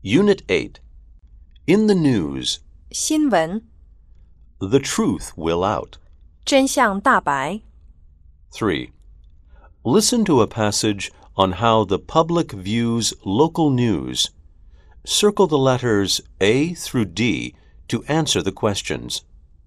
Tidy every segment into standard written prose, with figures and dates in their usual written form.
Unit 8. In the news, 新闻 the truth will out. 真相大白 3. Listen to a passage on how the public views local news. Circle the letters A through D to answer the questions.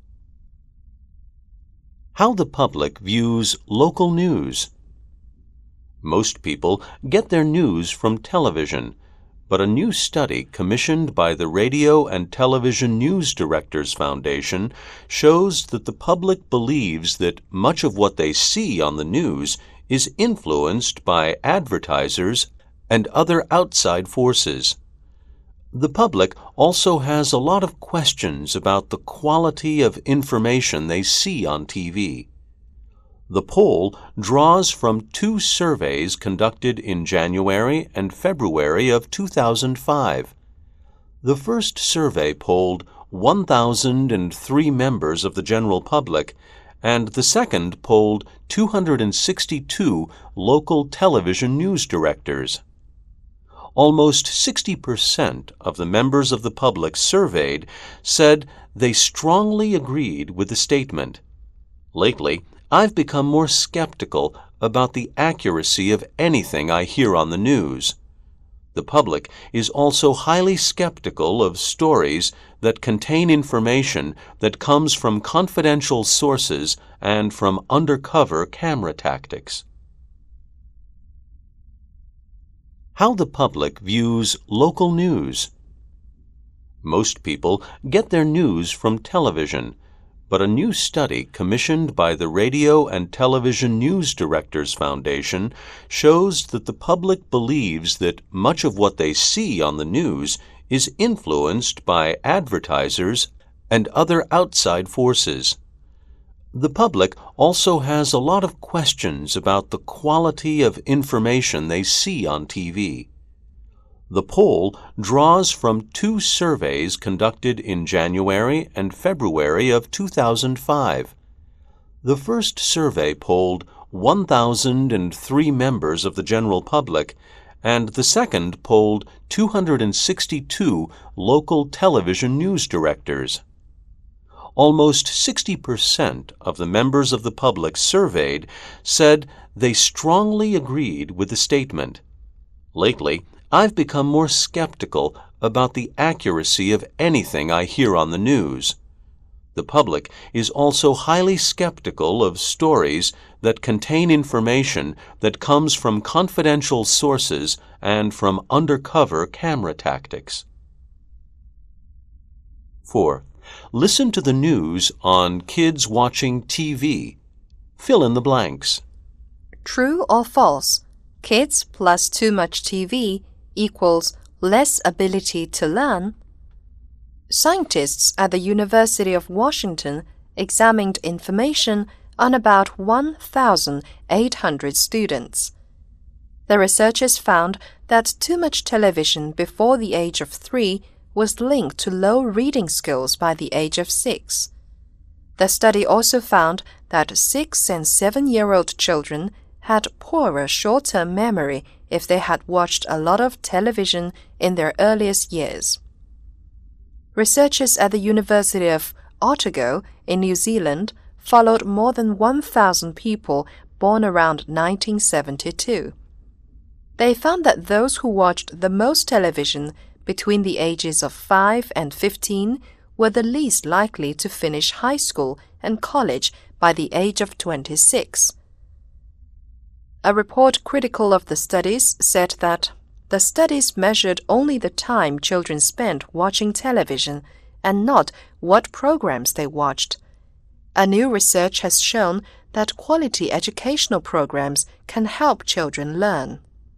How the public views local news. Most people get their news from television, but a new study commissioned by the Radio and Television News Directors Foundation shows that the public believes that much of what they see on the news is influenced by advertisers and other outside forces. The public also has a lot of questions about the quality of information they see on TV. The poll draws from 2 surveys conducted in January and February of 2005. The first survey polled 1,003 members of the general public, and the second polled 262 local television news directors. Almost 60% of the members of the public surveyed said they strongly agreed with the statement, "Lately, I've become more skeptical about the accuracy of anything I hear on the news." The public is also highly skeptical of stories that contain information that comes from confidential sources and from undercover camera tactics. How the public views local news. Most people get their news from television, but a new study commissioned by the Radio and Television News Directors Foundation shows that the public believes that much of what they see on the news is influenced by advertisers and other outside forces. The public also has a lot of questions about the quality of information they see on TV. The poll draws from 2 surveys conducted in January and February of 2005. The first survey polled 1,003 members of the general public, and the second polled 262 local television news directors. Almost 60% of the members of the public surveyed said they strongly agreed with the statement, "Lately, I've become more skeptical about the accuracy of anything I hear on the news." The public is also highly skeptical of stories that contain information that comes from confidential sources and from undercover camera tactics. 4. Listen to the news on kids watching TV. Fill in the blanks. True or false? Kids plus too much TV equals less ability to learn? Scientists at the University of Washington examined information on about 1,800 students. The researchers found that too much television before the age of 3 was linked to low reading skills by the age of 6. The study also found that 6- and 7-year-old children had poorer short-term memory if they had watched a lot of television in their earliest years. Researchers at the University of Otago in New Zealand followed more than 1,000 people born around 1972. They found that those who watched the most television between the ages of 5 and 15 were the least likely to finish high school and college by the age of 26. A report critical of the studies said that the studies measured only the time children spent watching television and not what programs they watched. A new research has shown that quality educational programs can help children learn.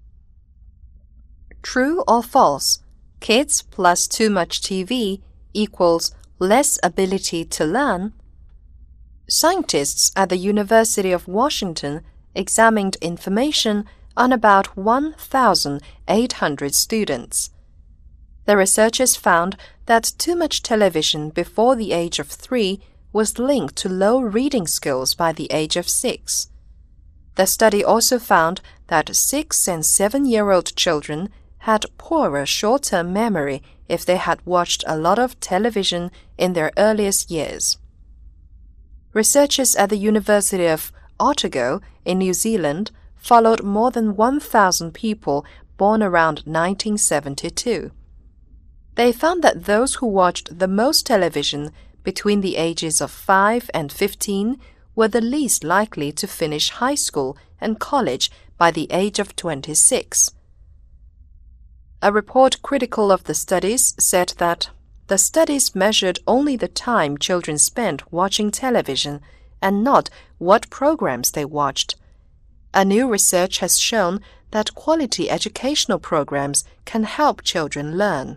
True or false? Kids plus too much TV equals less ability to learn? Scientists at the University of Washington examined information on about 1,800 students. The researchers found that too much television before the age of 3 was linked to low reading skills by the age of 6. The study also found that 6- and 7-year-old children had poorer short-term memory if they had watched a lot of television in their earliest years. Researchers at the University of Otago in New Zealand followed more than 1,000 people born around 1972. They found that those who watched the most television between the ages of 5 and 15 were the least likely to finish high school and college by the age of 26. A report critical of the studies said that the studies measured only the time children spent watching television and not what programs they watched. A new research has shown that quality educational programs can help children learn.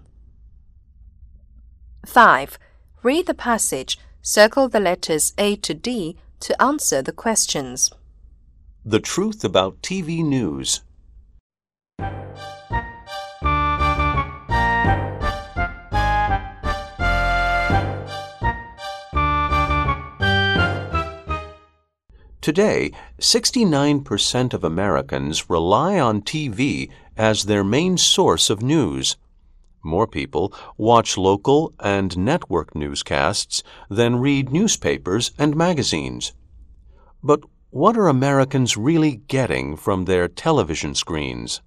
5. Read the passage, circle the letters A to D to answer the questions. The truth about TV news. Today, 69% of Americans rely on TV as their main source of news. More people watch local and network newscasts than read newspapers and magazines. But what are Americans really getting from their television screens?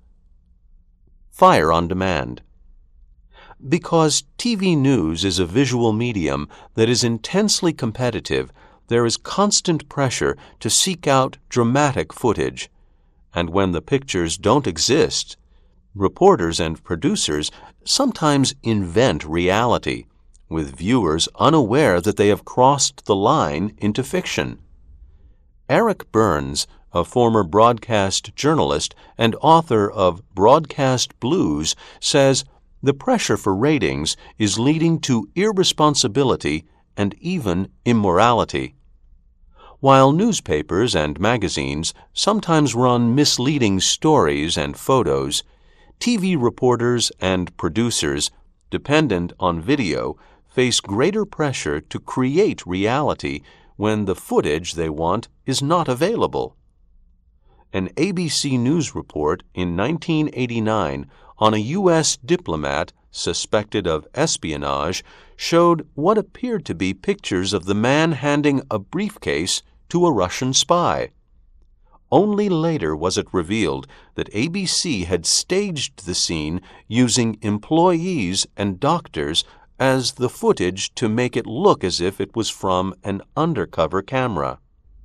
Fire on demand. Because TV news is a visual medium that is intensely competitive, there is constant pressure to seek out dramatic footage. And when the pictures don't exist, reporters and producers sometimes invent reality, with viewers unaware that they have crossed the line into fiction. Eric Burns, a former broadcast journalist and author of Broadcast Blues, says the pressure for ratings is leading to irresponsibility and even immorality. While newspapers and magazines sometimes run misleading stories and photos, TV reporters and producers, dependent on video, face greater pressure to create reality when the footage they want is not available. An ABC News report in 1989 on a U.S. diplomat suspected of espionage showed what appeared to be pictures of the man handing a briefcase to a Russian spy. Only later was it revealed that ABC had staged the scene using employees and doctors as the footage to make it look as if it was from an undercover camera.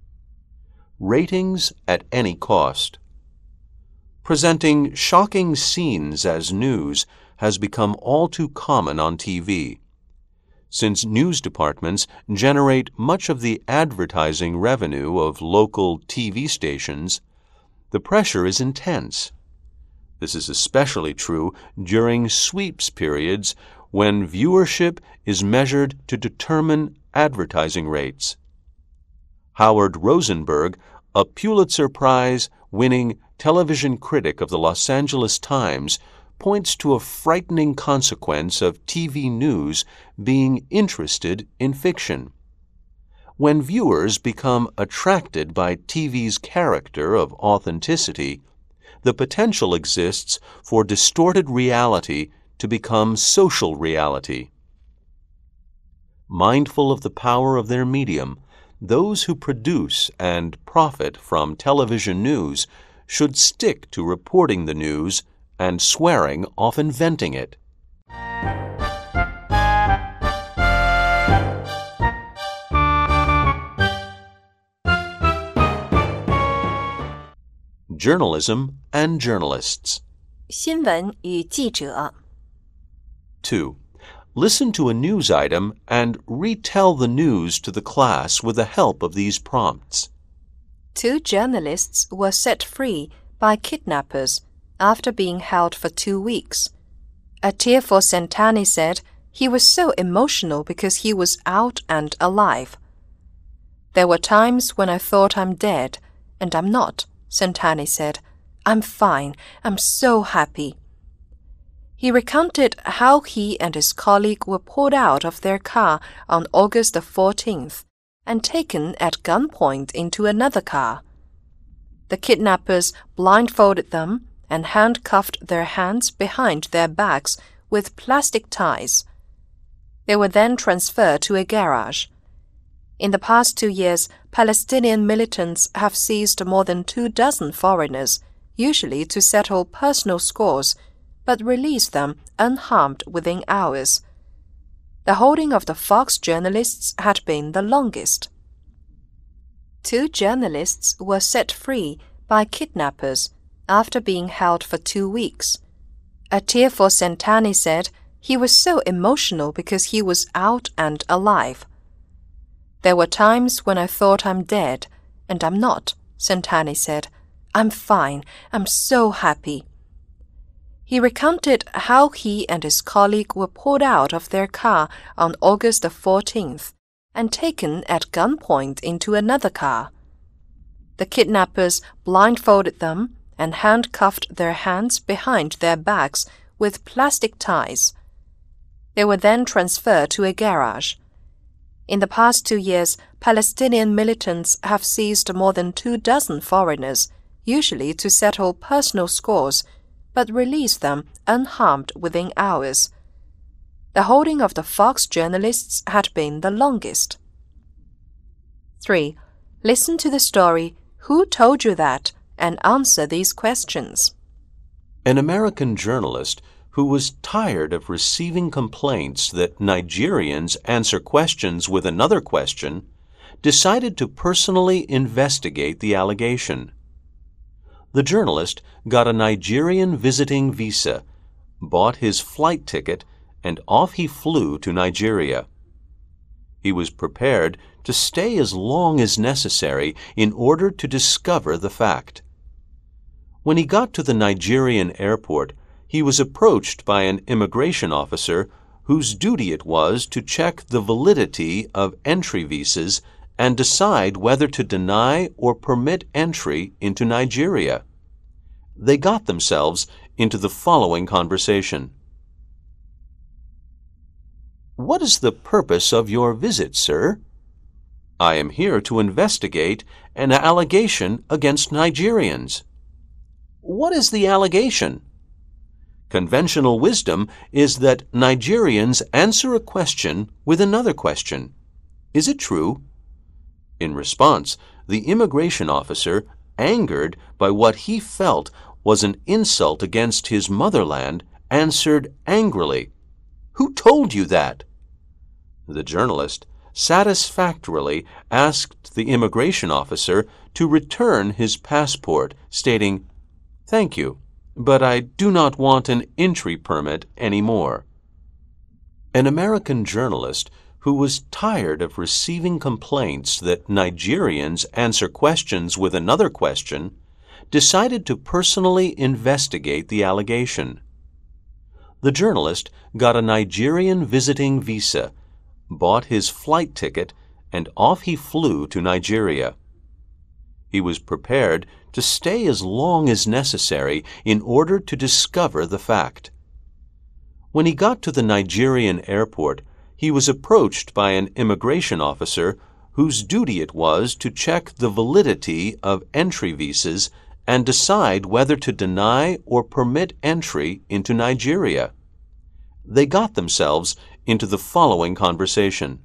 Ratings at any cost. Presenting shocking scenes as news has become all too common on TV. Since news departments generate much of the advertising revenue of local TV stations, the pressure is intense. This is especially true during sweeps periods when viewership is measured to determine advertising rates. Howard Rosenberg, a Pulitzer Prize-winning television critic of the Los Angeles Times, points to a frightening consequence of TV news being interested in fiction. When viewers become attracted by TV's character of authenticity, the potential exists for distorted reality to become social reality. Mindful of the power of their medium, those who produce and profit from television news should stick to reporting the news and swearing off inventing it. Journalism and journalists. 新闻与记者 2. Listen to a news item and retell the news to the class with the help of these prompts. 2 journalists were set free by kidnappers after being held for 2 weeks. A tearful Santani said he was so emotional because he was out and alive. There were times when I thought I'm dead, and I'm not, Santani said. I'm fine. I'm so happy. He recounted how he and his colleague were pulled out of their car on August the 14th and taken at gunpoint into another car. The kidnappers blindfolded them and handcuffed their hands behind their backs with plastic ties. They were then transferred to a garage. In the past 2 years, Palestinian militants have seized more than 24 foreigners, usually to settle personal scores, but released them unharmed within hours. The holding of the Fox journalists had been the longest. 2 journalists were set free by kidnappers after being held for 2 weeks. A tearful Sentani said he was so emotional because he was out and alive. There were times when I thought I'm dead, and I'm not, Sentani said. I'm fine. I'm so happy. He recounted how he and his colleague were pulled out of their car on August the 14th and taken at gunpoint into another car. The kidnappers blindfolded them and handcuffed their hands behind their backs with plastic ties. They were then transferred to a garage. In the past 2 years, Palestinian militants have seized more than 24 foreigners, usually to settle personal scores, but released them unharmed within hours. The holding of the Fox journalists had been the longest. 3. Listen to the story, Who Told You That? And answer these questions. An American journalist who was tired of receiving complaints that Nigerians answer questions with another question, decided to personally investigate the allegation. The journalist got a Nigerian visiting visa, bought his flight ticket, and off he flew to Nigeria. He was prepared to stay as long as necessary in order to discover the fact. When he got to the Nigerian airport, he was approached by an immigration officer whose duty it was to check the validity of entry visas and decide whether to deny or permit entry into Nigeria. They got themselves into the following conversation. What is the purpose of your visit, sir? I am here to investigate an allegation against Nigerians. What is the allegation? Conventional wisdom is that Nigerians answer a question with another question. Is it true? In response, the immigration officer, angered by what he felt was an insult against his motherland, answered angrily, Who told you that? The journalist satisfactorily asked the immigration officer to return his passport, stating, Thank you, but I do not want an entry permit anymore. An American journalist who was tired of receiving complaints that Nigerians answer questions with another question, decided to personally investigate the allegation. The journalist got a Nigerian visiting visa, bought his flight ticket, and off he flew to Nigeria. He was prepared to stay as long as necessary in order to discover the fact. When he got to the Nigerian airport, he was approached by an immigration officer whose duty it was to check the validity of entry visas and decide whether to deny or permit entry into Nigeria. They got themselves into the following conversation.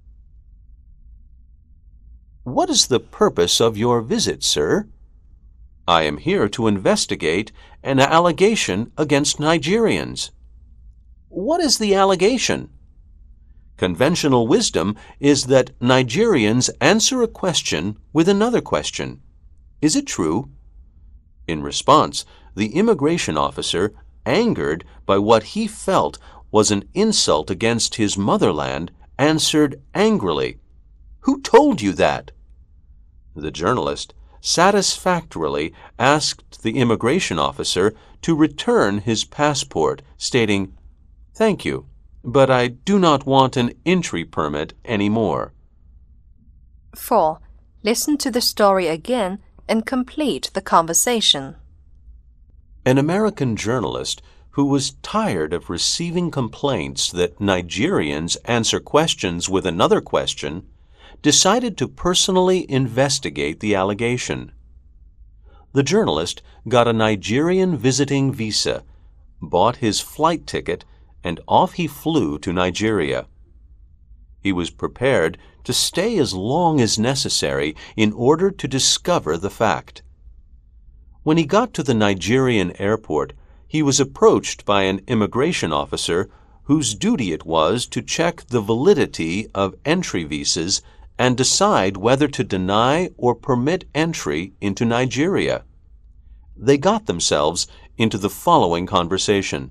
What is the purpose of your visit, sir? I am here to investigate an allegation against Nigerians. What is the allegation? Conventional wisdom is that Nigerians answer a question with another question. Is it true? In response, the immigration officer, angered by what he felt was an insult against his motherland, answered angrily, Who told you that? The journalist satisfactorily asked the immigration officer to return his passport, stating, Thank you, but I do not want an entry permit anymore. 4. Listen to the story again and complete the conversation. An American journalist who was tired of receiving complaints that Nigerians answer questions with another question, decided to personally investigate the allegation. the journalist got a Nigerian visiting visa, bought his flight ticket, and off he flew to Nigeria. He was prepared to stay as long as necessary in order to discover the fact. When he got to the Nigerian airport, he was approached by an immigration officer whose duty it was to check the validity of entry visas and decide whether to deny or permit entry into Nigeria. They got themselves into the following conversation.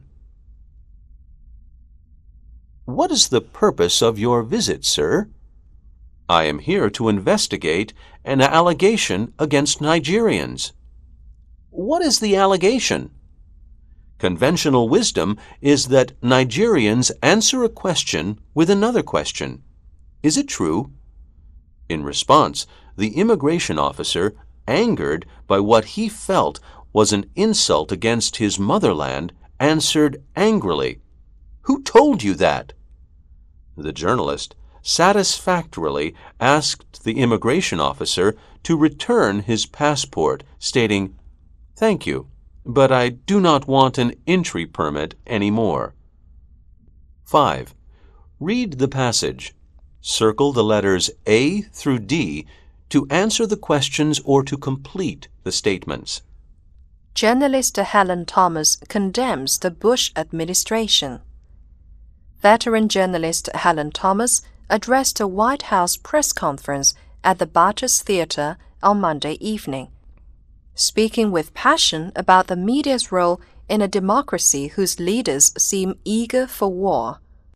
"What is the purpose of your visit, sir?" "I am here to investigate an allegation against Nigerians." "What is the allegation?" "Conventional wisdom is that Nigerians answer a question with another question. Is it true?" In response, the immigration officer, angered by what he felt was an insult against his motherland, answered angrily, "Who told you that?" The journalist satisfactorily asked the immigration officer to return his passport, stating, "Thank you, but I do not want an entry permit anymore." 5. Read the passage. Circle the letters A through D to answer the questions or to complete the statements. Journalist Helen Thomas condemns the Bush administration. Veteran journalist Helen Thomas addressed a White House press conference at the Barters Theater on Monday evening, speaking with passion about the media's role in a democracy whose leaders seem eager for war.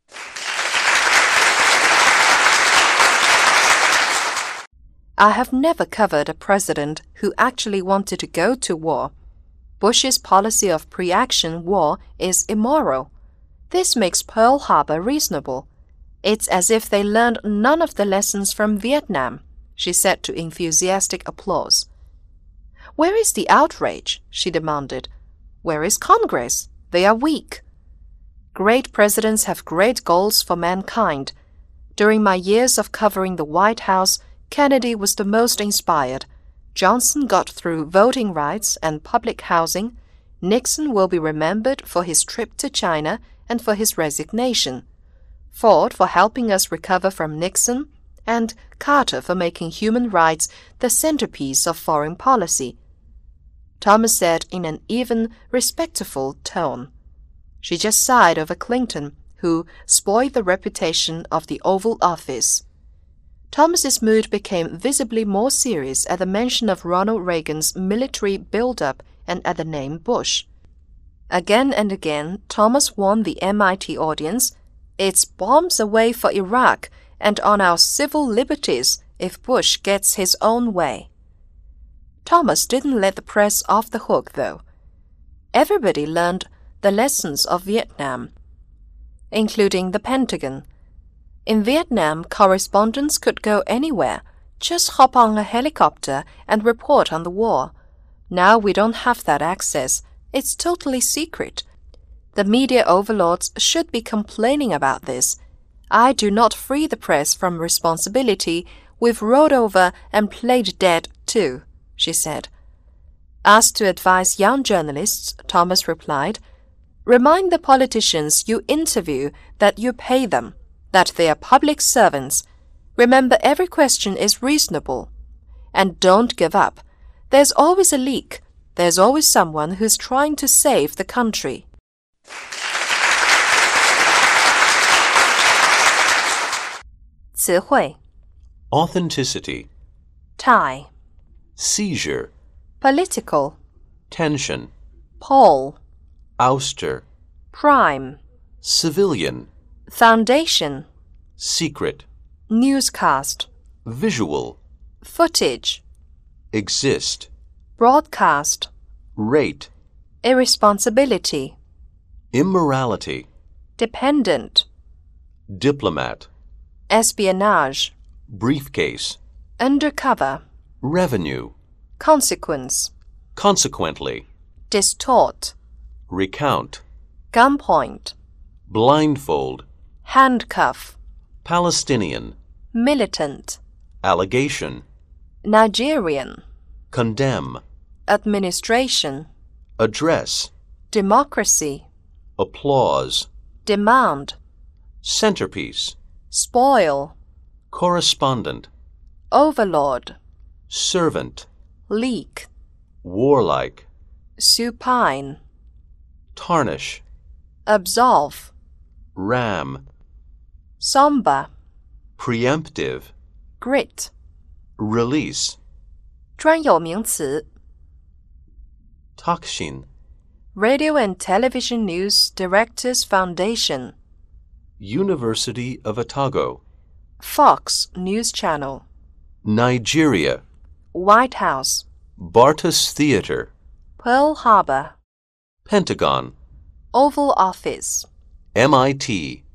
"I have never covered a president who actually wanted to go to war. Bush's policy of pre-action war is immoral. This makes Pearl Harbor reasonable. It's as if they learned none of the lessons from Vietnam," she said to enthusiastic applause. "Where is the outrage?" she demanded. "Where is Congress? They are weak." Great presidents have great goals for mankind. During my years of covering the White House, Kennedy was the most inspired. Johnson got through voting rights and public housing. Nixon will be remembered for his trip to China and for his resignation. Ford for helping us recover from Nixon, and Carter for making human rights the centerpiece of foreign policy. Thomas said in an even, respectful tone. She just sighed over Clinton, who spoiled the reputation of the Oval Office. Thomas's mood became visibly more serious at the mention of Ronald Reagan's military build-up and at the name Bush. Again and again, Thomas warned the MIT audience, "It's bombs away for Iraq and on our civil liberties if Bush gets his own way." Thomas didn't let the press off the hook, though. Everybody learned the lessons of Vietnam, including the Pentagon. In Vietnam, correspondents could go anywhere, just hop on a helicopter and report on the war. Now we don't have that access. It's totally secret. The media overlords should be complaining about this. I do not free the press from responsibility. We've rolled over and played dead too, she said. Asked to advise young journalists, Thomas replied, "Remind the politicians you interview that you pay them, that they are public servants. Remember every question is reasonable. And don't give up. There's always a leak. There's always someone who's trying to save the country." Authenticity, tie, seizure, political, tension, pole, ouster, prime, civilian, foundation, secret, newscast, visual, footage, exist, broadcast, rate, irresponsibility, immorality, dependent, diplomat, espionage, briefcase, undercover, revenue, consequence, consequently, distort, recount, gunpoint, blindfold, handcuff, Palestinian, militant, allegation, Nigerian, condemn, administration, address, democracy, applause, demand, centerpiece, spoil, correspondent, overlord, servant, leak, warlike, supine, tarnish, absolve, ram, somber, preemptive, grit, release, 专有名词 takshin, Radio and Television News Directors Foundation, University of Otago, Fox News Channel, Nigeria, White House, Bartus Theatre, Pearl Harbor, Pentagon, Oval Office, MIT.